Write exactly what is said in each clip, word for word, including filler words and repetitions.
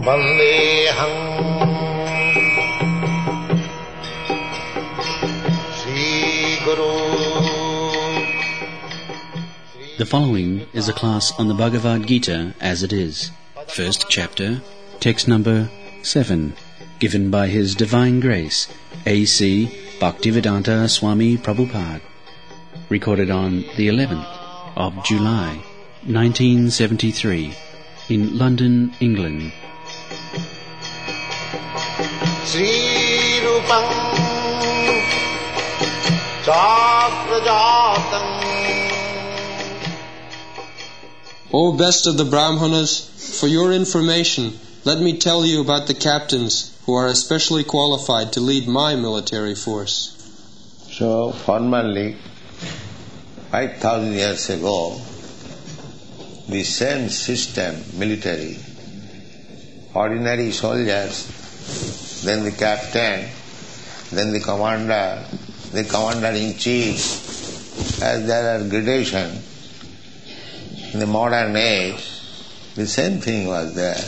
Vandeham Sri Guru. The following is a class on the Bhagavad Gita as it is, first chapter, text number seven, given by His Divine Grace, A C Bhaktivedanta Swami Prabhupada, recorded on the eleventh of July, nineteen seventy-three, in London, England. Sri Rupam Chakrajatam. O best of the Brahmanas, for your information, let me tell you about the captains who are especially qualified to lead my military force. So, formerly, five thousand years ago, the same system, military, ordinary soldiers, then the captain, then the commander, the commander-in-chief, as there are gradations. In the modern age, the same thing was there.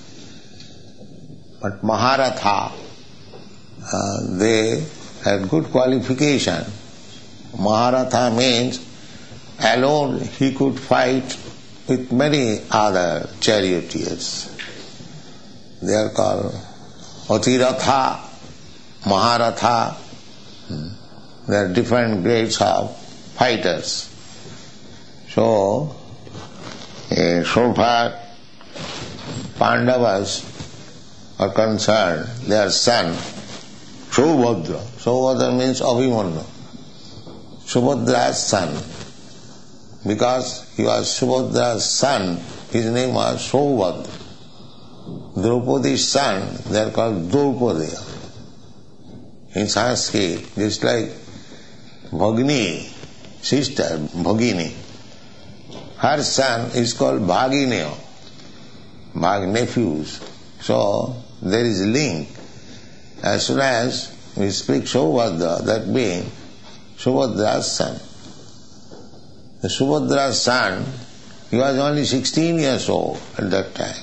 But Maharatha, uh, they had good qualification. Maharatha means alone he could fight with many other charioteers. They are called Atiratha, Maharatha. There are different grades of fighters. So, uh, so far Pandavas are concerned, their son, Subhadra. Subhadra means Abhimanyu. Subhadra's son. Because he was Subhadra's son, his name was Subhadra. Draupadi's son, they are called Draupadiya. In Sanskrit, just like Bhagini, sister, Bhagini. Her son is called Bhagineya, Bhag nephews. So there is a link. As soon as we speak Subhadra, that being Subhadra's son. The Subhadra's son, he was only sixteen years old at that time.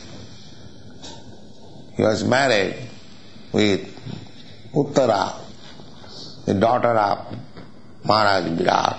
He was married with Uttara, the daughter of Maharaj Virat.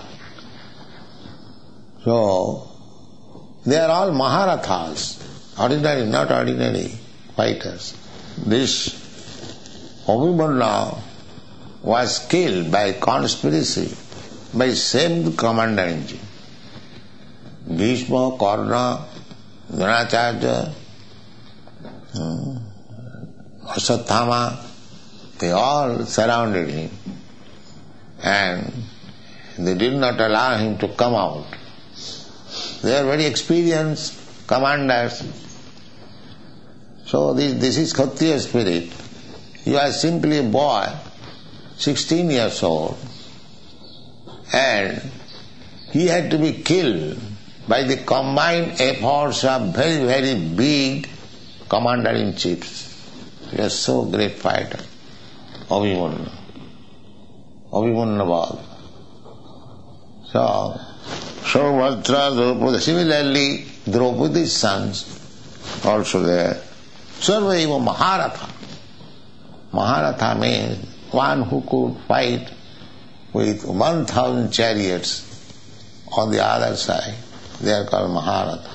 So, they are all Maharathas, ordinary, not ordinary fighters. This Abhimanyu was killed by conspiracy by same commander-in-chief. Bhishma, Karna, Dronacharya, hmm, Ashwatthama, they all surrounded him and they did not allow him to come out. They are very experienced commanders. So this, this is Kshatriya spirit. He was simply a boy, sixteen years old, and he had to be killed by the combined efforts of very, very big commander-in-chiefs. He was so great fighter, Abhimanyu. Abhimanyu Bal. So, Subhadra, Draupadi, similarly, Draupadi's sons also there. Sarvaiva Maharatha. Maharatha means one who could fight with one thousand chariots on the other side. They are called Maharatha.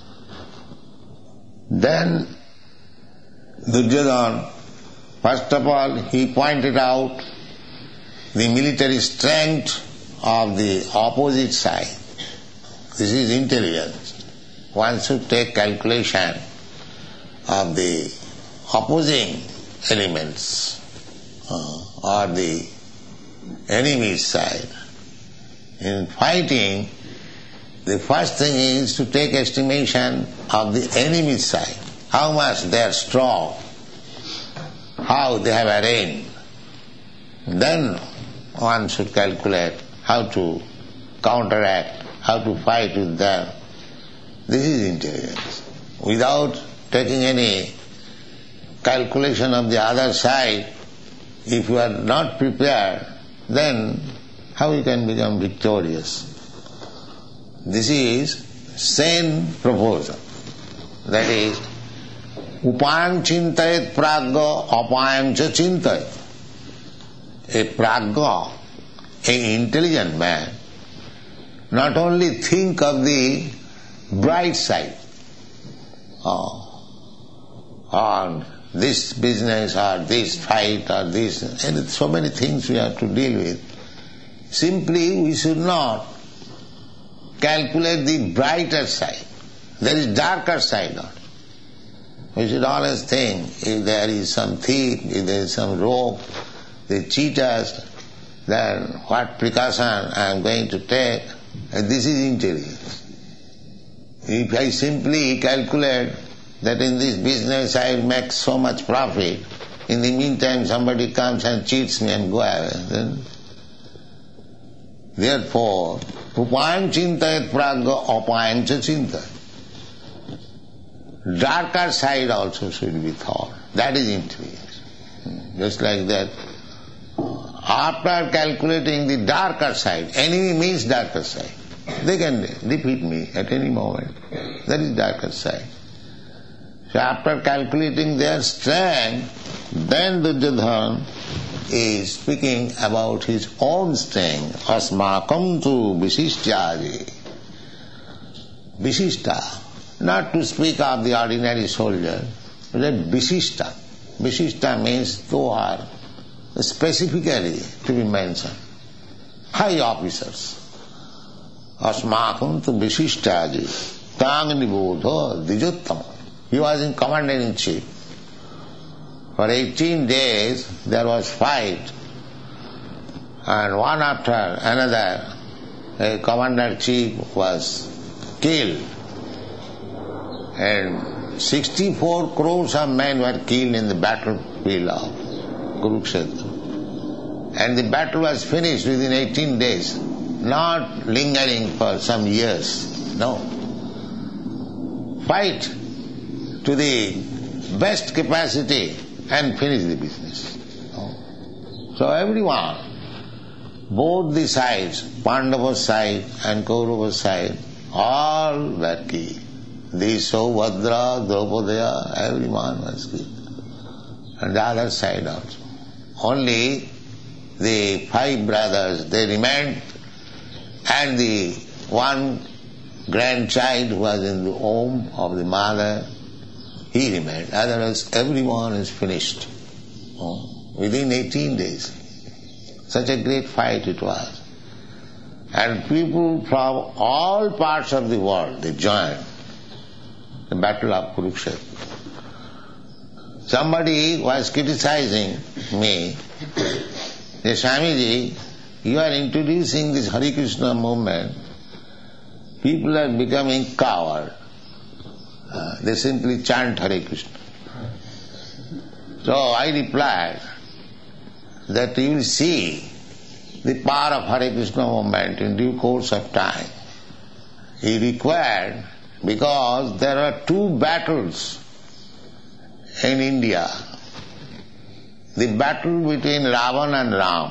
Then Duryodhana, first of all, he pointed out the military strength of the opposite side. This is intelligence. One should take calculation of the opposing elements uh, or the enemy's side. In fighting, the first thing is to take estimation of the enemy's side. How much they are strong, how they have arranged. Then one should calculate how to counteract, how to fight with them. This is intelligence. Without taking any calculation of the other side, if you are not prepared, then how you can become victorious? This is sane proposal. That is, Upayam chintayat pragya apayam cha chintayat. A pragya, an intelligent man, not only think of the bright side, oh, or this business or this fight or this, and so many things we have to deal with. Simply we should not calculate the brighter side. There is darker side also. We should always think if there is some thief, if there is some rogue, they cheat us, then what precaution I am going to take, and this is intelligence. If I simply calculate that in this business I will make so much profit, in the meantime somebody comes and cheats me and go away, then therefore, upayam chintayat pragya apayam cha chintayat. Darker side also should be thought. That is intelligence. Just like that, after calculating the darker side, enemy means darker side. They can defeat me at any moment. That is darker side. So after calculating their strength, then Duryodhana is speaking about his own strength. Asmakam tu visishtyaji. Visishta. Not to speak of the ordinary soldier, but that visishta. Visishta means those are specifically to be mentioned. High officers. Asmakam tu visishtyaji. Tang nibodha dijottama. He was in commander-in-chief. For eighteen days there was fight, and one after another a commander-chief was killed. And sixty-four crores of men were killed in the battlefield of Kurukshetra. And the battle was finished within eighteen days, not lingering for some years. No. Fight to the best capacity and finish the business. No. So everyone, both the sides, Pandava's side and Kaurava's side, all were killed. Disho, Bhadra, Draupadaya, everyone was killed. And the other side also. Only the five brothers, they remained, and the one grandchild who was in the womb of the mother, he remained. Otherwise everyone is finished. Oh, within eighteen days. Such a great fight it was. And people from all parts of the world, they joined the battle of Kurukshetra. Somebody was criticizing me, that Swamiji, you are introducing this Hare Krishna movement, people are becoming coward. Uh, they simply chant Hare Krishna. So I replied that you will see the power of Hare Krishna movement in due course of time. He required, because there are two battles in India. The battle between Ravan and Ram.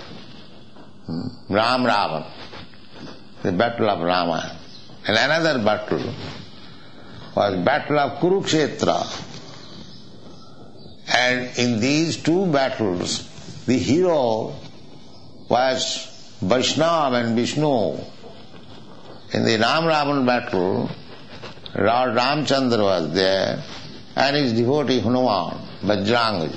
Ram Ravan. The battle of Rama. And another battle was battle of Kurukshetra. And in these two battles, the hero was Vaishnava and Vishnu. In the Ram Ravan battle, Lord Ramchandra was there and his devotee Hanuman, Bajrangaji.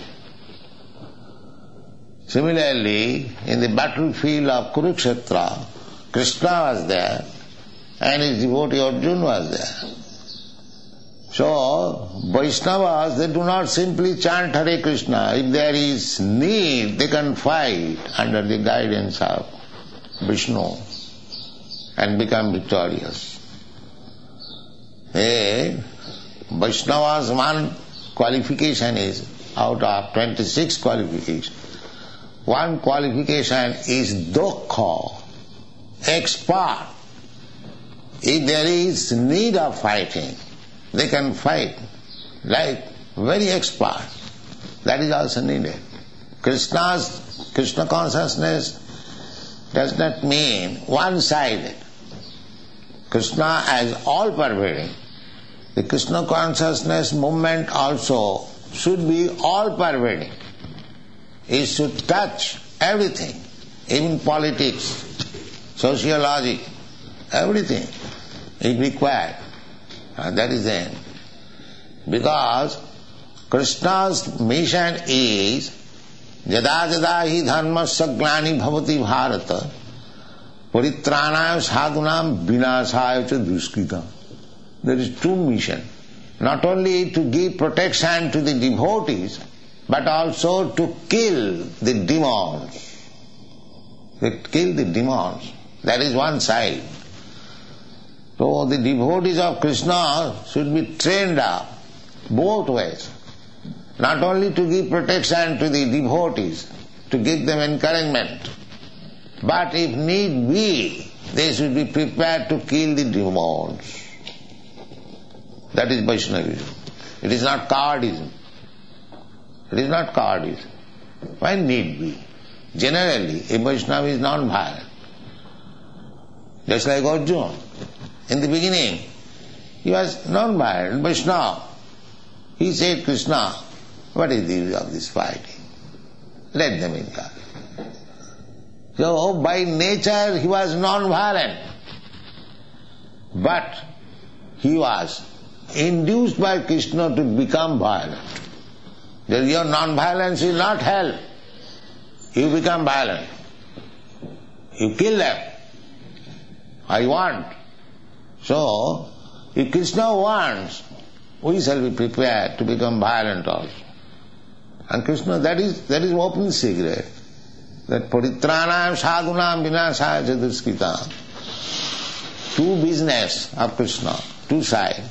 Similarly, in the battlefield of Kurukshetra, Krishna was there and his devotee Arjuna was there. So, Vaishnavas, they do not simply chant Hare Krishna. If there is need, they can fight under the guidance of Vishnu and become victorious. A Vaishnava's one qualification is, out of twenty-six qualifications, one qualification is Dokha, expert. If there is need of fighting, they can fight like very expert. That is also needed. Krishna's Krishna consciousness does not mean one-sided. Krishna as all-pervading. The Krishna consciousness movement also should be all-pervading. It should touch everything, even politics, sociology, everything is required. And that is the end. Because Krishna's mission is Jada jada hi dharmasya glani bhavati bharata paritranaya sadhunam vinasaya cha duskritam. There is two missions. Not only to give protection to the devotees, but also to kill the demons. To kill the demons. That is one side. So the devotees of Krishna should be trained up both ways. Not only to give protection to the devotees, to give them encouragement, but if need be, they should be prepared to kill the demons. That is Vaishnavism. It is not cowardism. It is not cowardism. When need be. Generally, a Vaishnava is non-violent. Just like Arjuna. In the beginning, he was non-violent, Vaishnava. He said, Krishna, what is the use of this fighting? Let them enjoy. So, by nature, he was non-violent. But he was induced by Krishna to become violent. That your non-violence will not help. You become violent. You kill them. I want. So, if Krishna wants, we shall be prepared to become violent also. And Krishna, that is that is open secret. That paritranam sadhunam vinasaya cha duskritam. Two business of Krishna, two sides.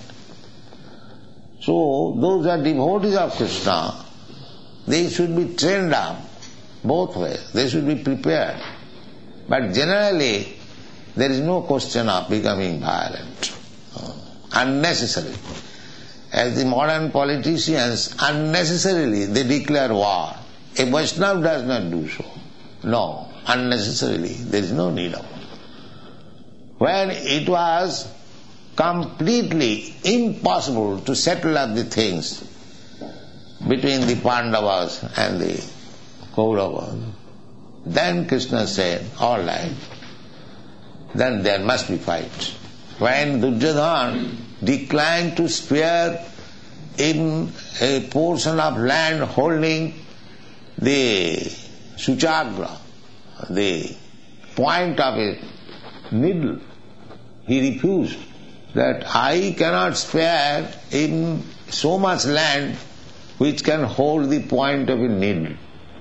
So, those are devotees of Krishna, they should be trained up both ways. They should be prepared. But generally, there is no question of becoming violent, unnecessarily. As the modern politicians, unnecessarily they declare war. A Vaishnava does not do so. No, unnecessarily. There is no need of it. When it was completely impossible to settle up the things between the Pandavas and the Kauravas, then Krishna said, all right, then there must be fight. When Duryodhana declined to spare in a portion of land holding the Suchagra, the point of a needle, he refused that I cannot spare in so much land which can hold the point of a needle.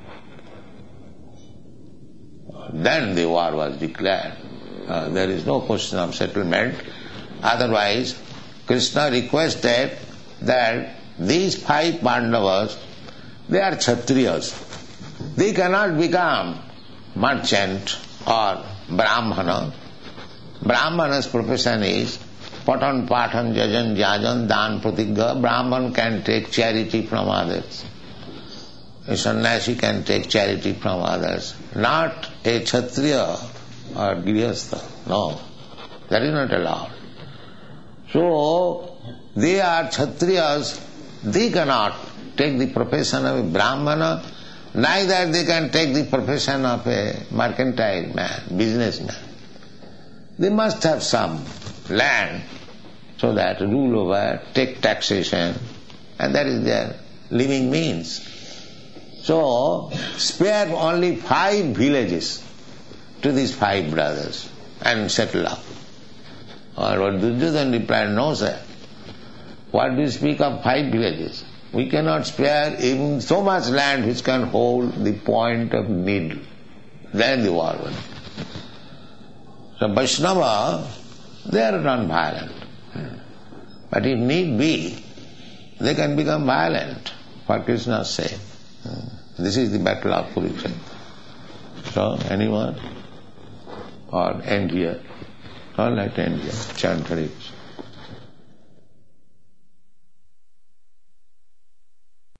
Then the war was declared. Uh, there is no question of settlement. Otherwise, Krishna requested that these five Pandavas, they are Kshatriyas. They cannot become merchant or Brahmana. Brahmana's profession is Patan, Patan, Jajan, Jajan, Dan, Pratigha. Brahman can take charity from others. A sannyasi can take charity from others. Not a Kshatriya or Grihastha. No, that is not allowed. So, they are Kshatriyas, they cannot take the profession of a Brahmana, neither they can take the profession of a mercantile man, businessman. They must have some land so that rule over, take taxation, and that is their living means. So, spare only five villages to these five brothers and settle up. Or what Duryodhana replied, no sir, what do you speak of five villages? We cannot spare even so much land which can hold the point of needle. Then the war was. So Vaishnava, they are non-violent. But if need be, they can become violent, for Krishna's sake. This is the battle of Kurukshetra. So, anyone? Or end here? All right, end here. Chant Hare Krishna.